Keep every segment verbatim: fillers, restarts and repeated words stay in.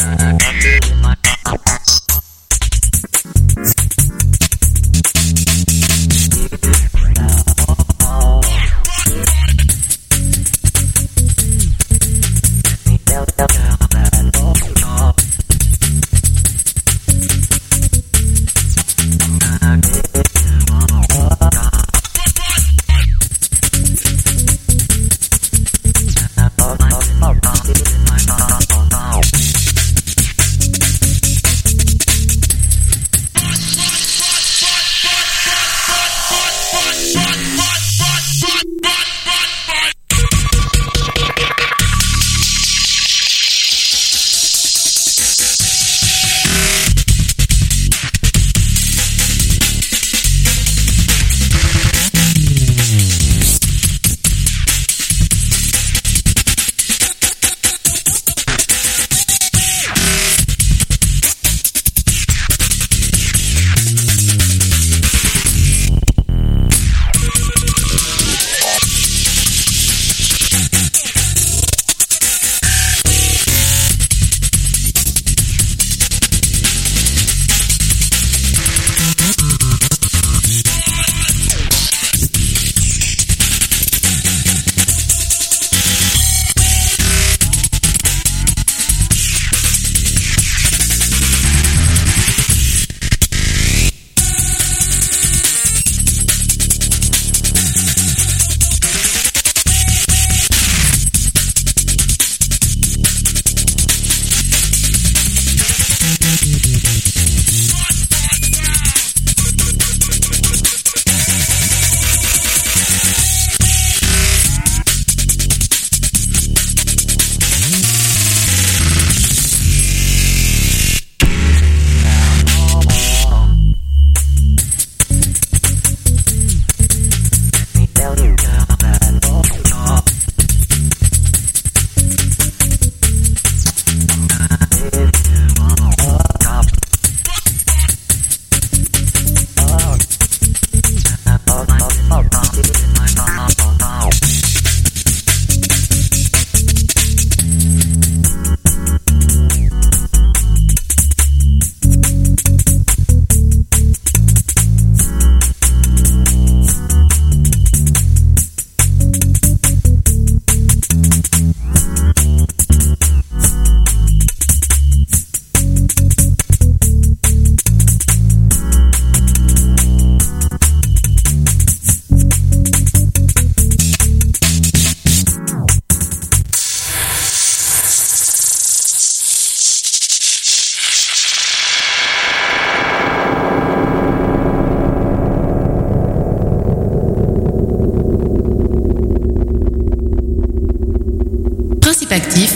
Actif.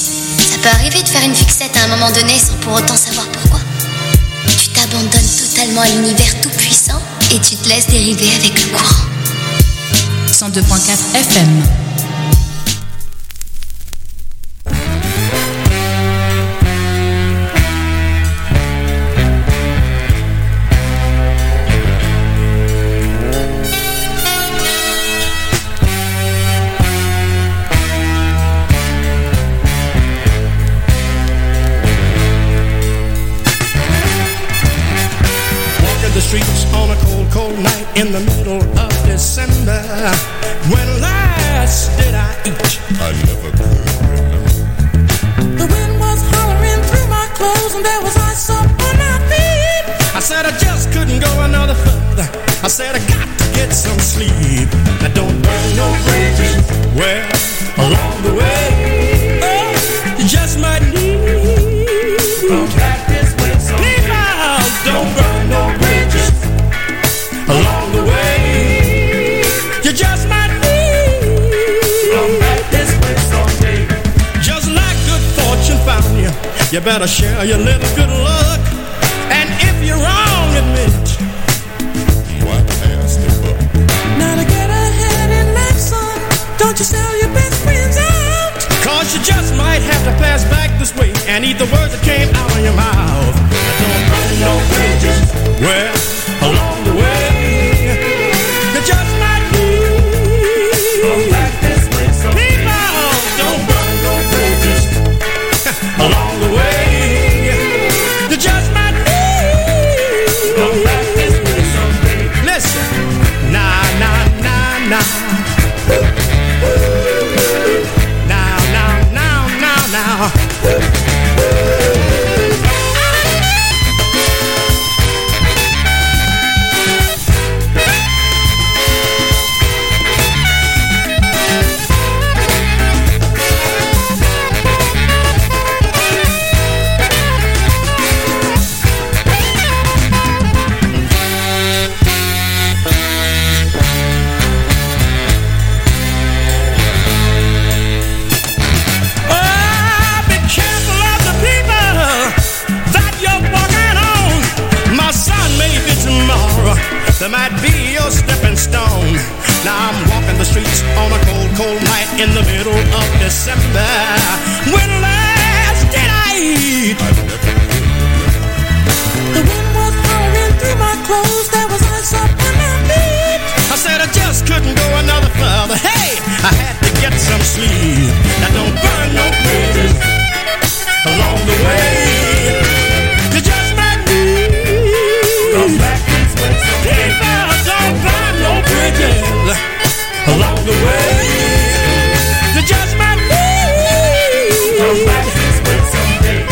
Ça peut arriver de faire une fixette à un moment donné sans pour autant savoir pourquoi. Tu t'abandonnes totalement à l'univers tout puissant et tu te laisses dériver avec le courant. cent deux virgule quatre F M. In the middle of December, when last did I eat? I never could remember. The wind was hollering through my clothes and there was ice up on my feet. I said I just couldn't go another further. I said I got to get some sleep. Now don't burn no bridges. Well, along the way, oh, you just might need some practice with some. Please now, don't burn no bridges. Along the way, you just might need some practice with someday. Just like good fortune found you, you better share your little good luck. And if you're wrong, admit it. Why pass the buck? Now to get ahead in life, son, don't you sell your best friends out. Cause you just might have to pass back this way and eat the words that came out of your mouth. Now don't burn no bridges. Well, along the way, you just might need some practice with some people. Don't burn no bridges. Along the way, in the middle of December. When last did I eat? The wind was howling through my clothes. There was ice up on my feet. I said I just couldn't go another further. Hey, I had to get some sleep. Now don't burn no bridges along the way. You just might need come back and spend some people. Don't burn no bridges along the way. You just might need come back and spend some days.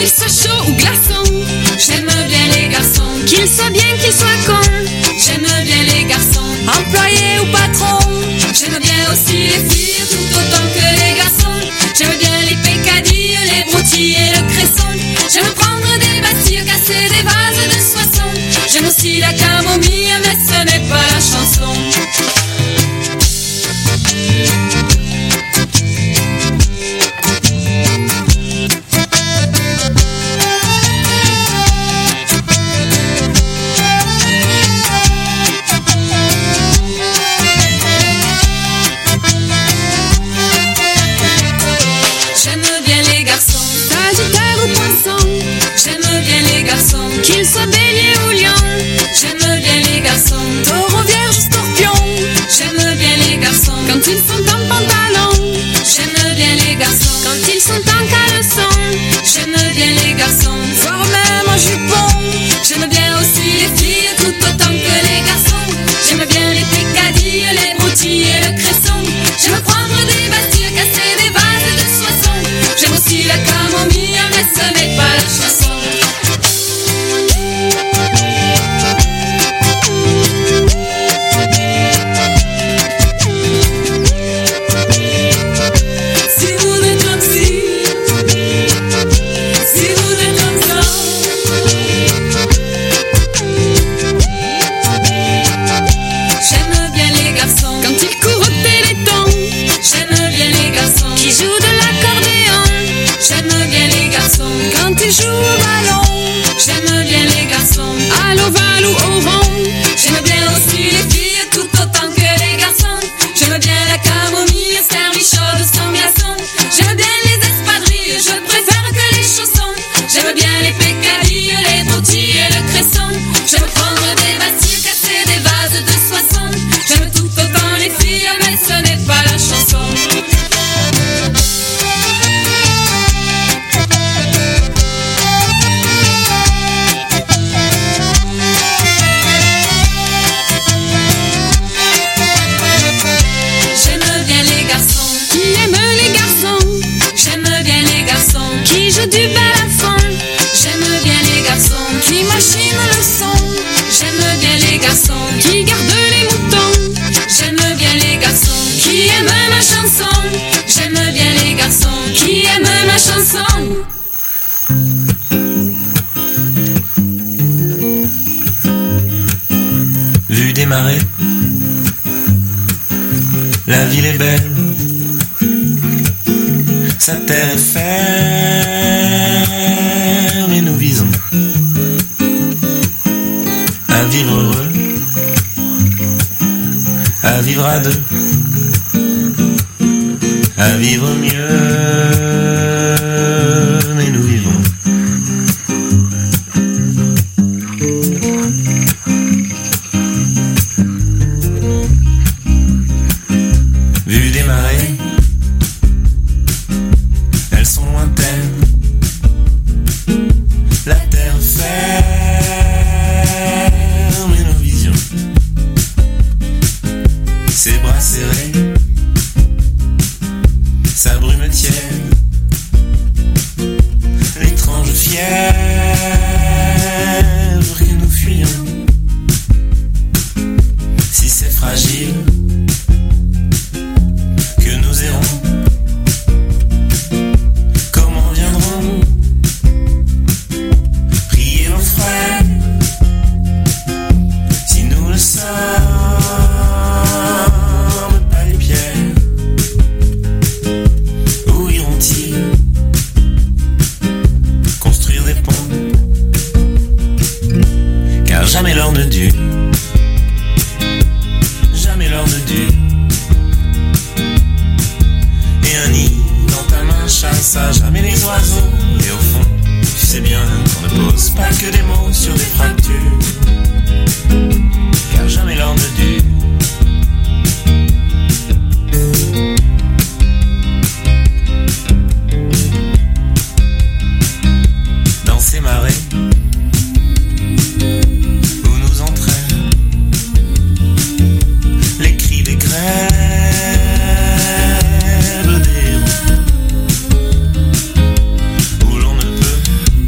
qu'il soit chaud ou glaçant. J'aime bien les garçons, qu'il soit bien, qu'il soit con. J'aime bien les garçons, employés ou patrons. J'aime bien aussi les filles tout autant que les garçons. J'aime bien les peccadilles, les broutilles et le cresson. J'aime prendre des bastilles, casser des vases de soissons. J'aime aussi la camomille, mais ce n'est pas la chanson. Qu'ils soient bélier ou lion, j'aime bien les garçons. Taureau, vierge, scorpion, j'aime bien les garçons. Quand ils sont en pantalon, j'aime bien les garçons. Quand ils sont en caleçon, j'aime bien les garçons. Voire même en jupon, j'aime bien aussi les filles tout autant que les garçons. J'aime bien les peccadilles, les broutilles et le cresson. J'aime prendre des bastilles, casser des vases de soissons. J'aime aussi la camomille, mais ce n'est pas la chanson. Joue au ballon, j'aime bien les garçons. À l'ovale ou au rond, j'aime bien aussi les filles tout autant que les garçons. J'aime bien la camomille servie chaude sans glaçon. J'aime bien les espadrilles, je préfère que les chaussons. J'aime bien les peccadilles, les broutilles et le cresson. J'aime prendre des bastilles, casser des vases de soissons. J'aime tout autant les filles, mais ce n'est pas la chanson. Du balafon, j'aime bien les garçons qui machinent le son. J'aime bien les garçons qui gardent les moutons. J'aime bien les garçons qui aiment ma chanson. J'aime bien les garçons qui aiment ma chanson. Vue des marées, la ville est belle. Sa terre est ferme et nous visons à vivre heureux, à vivre à deux, à vivre mieux, mais nous vivons. Vue des marées, elles sont lointaines, la terre ferme et nos visions, ses bras serrés, sa brume tiède, l'étrange fièvre que nous fuyons. Si c'est fragile que nous errons, jamais l'heure ne dure, jamais l'heure ne dure. Et un nid dans ta main chasse à jamais les oiseaux. Et au fond, tu sais bien qu'on ne pose pas que des mots sur des fractures, car jamais l'heure ne dure. Dans ces marées où l'on ne peut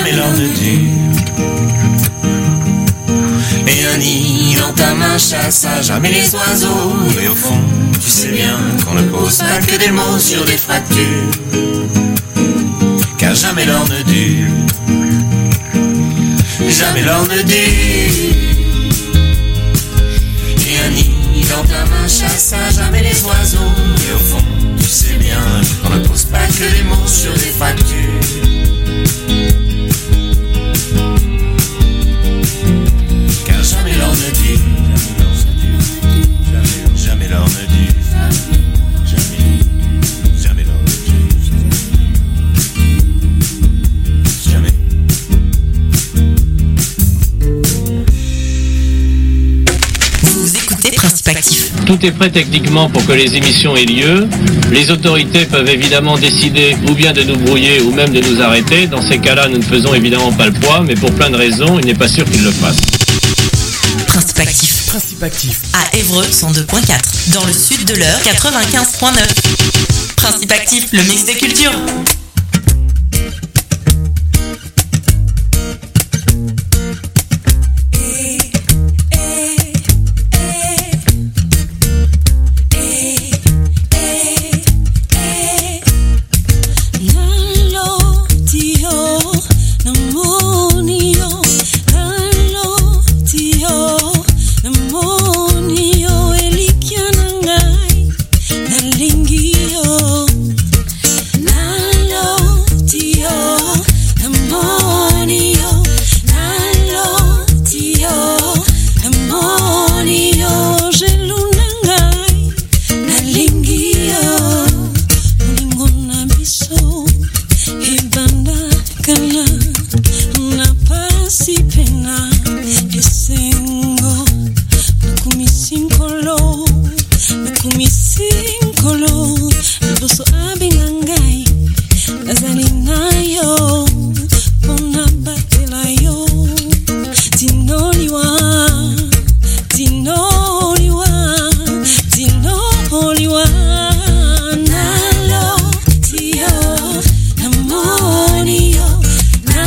jamais l'or ne dure. Et un nid dans ta main chasse à jamais les oiseaux. Et au fond, tu sais bien qu'on ne pose pas que des mots sur des fractures, car jamais l'or ne dure. Jamais l'or ne dure. Et un nid dans ta main chasse à jamais les oiseaux. Et au fond, tu sais bien qu'on ne pose pas que des mots sur des fractures, car jamais l'or ne dure. Jamais l'or ne dure. Jamais, jamais l'or ne dure. Jamais. Vous écoutez Principe Actif. Tout est prêt techniquement pour que les émissions aient lieu. Les autorités peuvent évidemment décider ou bien de nous brouiller ou même de nous arrêter. Dans ces cas-là, nous ne faisons évidemment pas le poids, mais pour plein de raisons, il n'est pas sûr qu'ils le fassent. Principe Actif. Principe Actif. À Évreux, cent deux virgule quatre. Dans le sud de l'Eure, quatre-vingt-quinze virgule neuf. Principe Actif, le mix des cultures. Nalo, tio, amonio,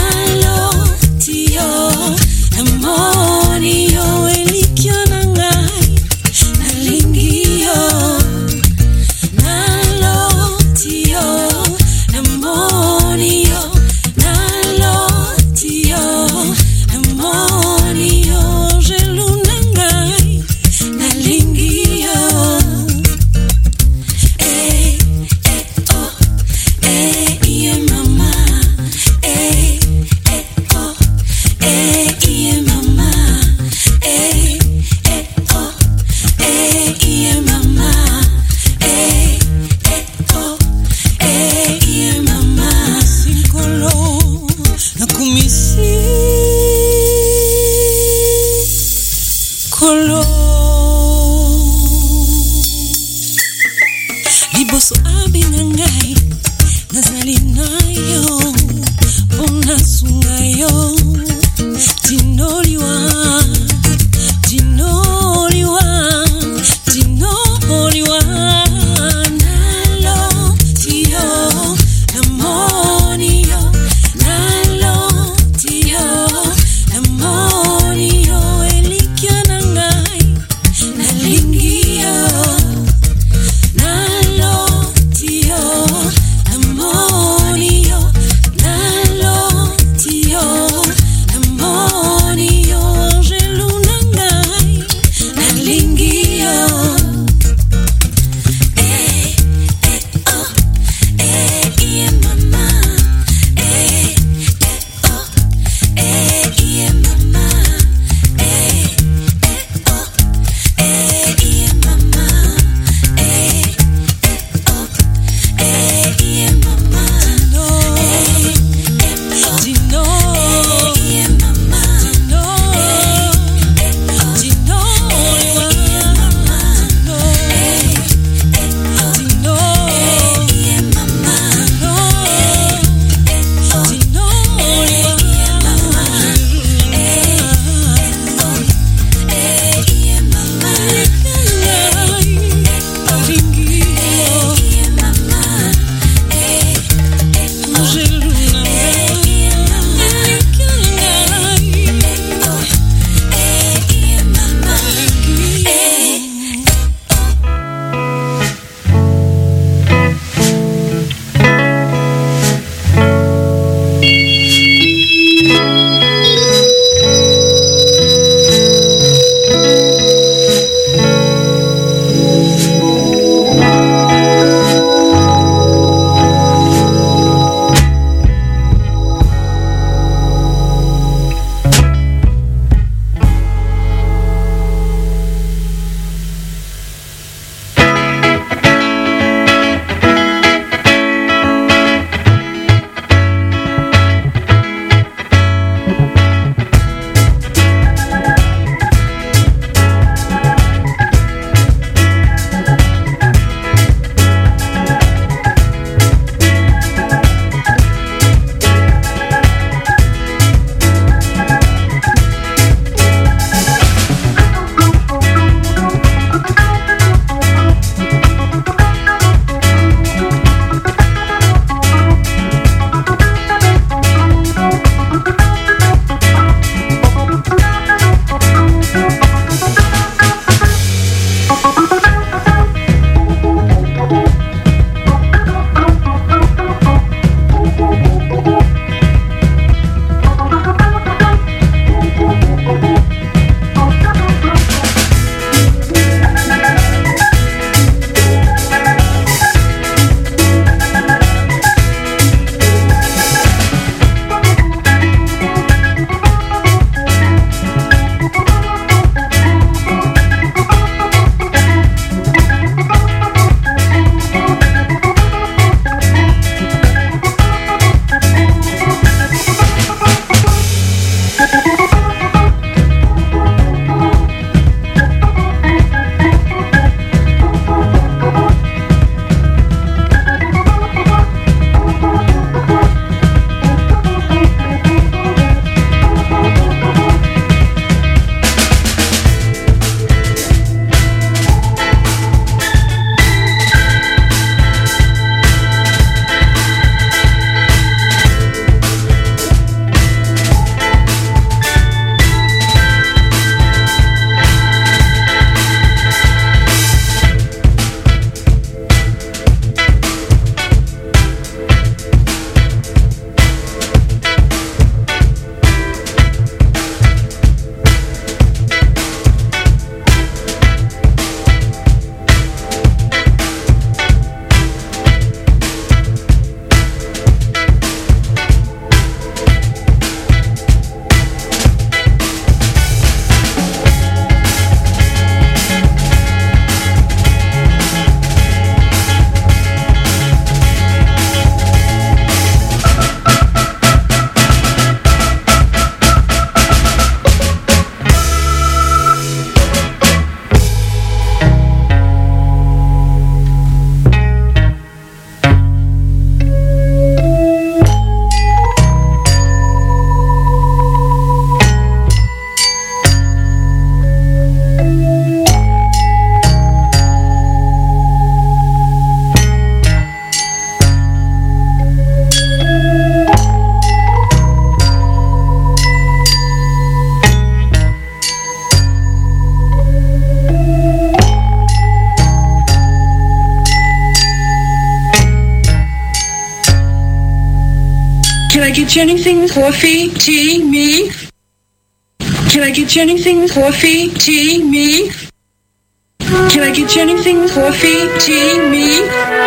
get you anything? Coffee, tea, me? Can I get you anything? Coffee, tea, me? Can I get you anything? Coffee, tea, me?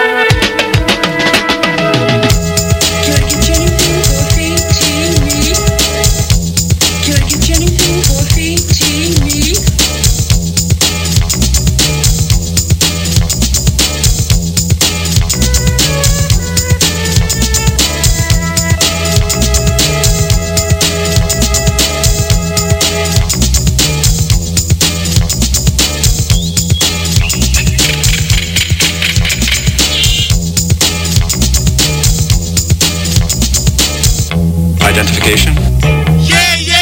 Identification? Yeah, yeah!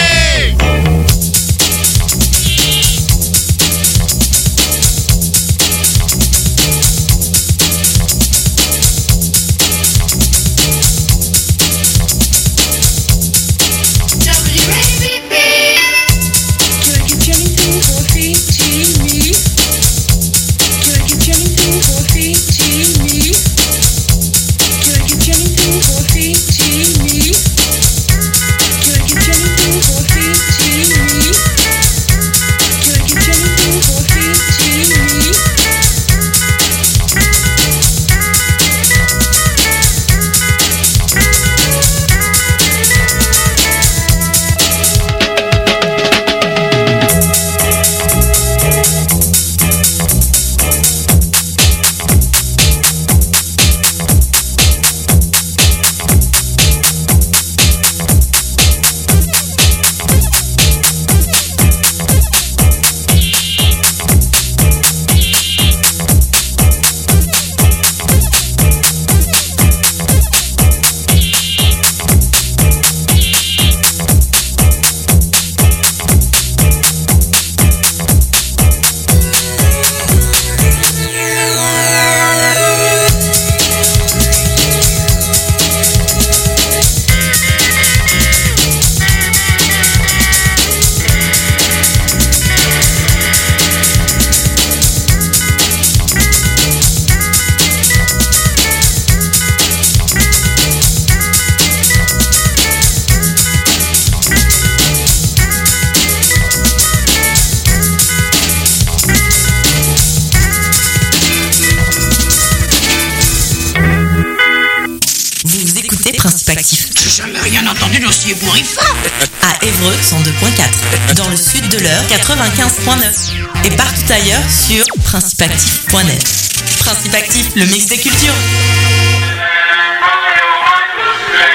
W A B B. Can I get you anything? Coffee, tea, me? Can I get you anything? Coffee, tea, me? Can I get you anything? Coffee, tea, me? Can I get you anything? Coffee, tea, me? Can I get you anything? Coffee, tea, me? Vous écoutez Principe Actif. J'ai jamais rien entendu d'aussi ébouriffant. À Évreux, cent deux point quatre. Dans le sud de l'Eure, quatre-vingt-quinze point neuf. Et partout ailleurs sur principe actif point net. Principe Actif, le mix des cultures.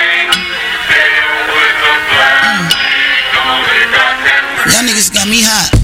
Y'all niggas got me hot.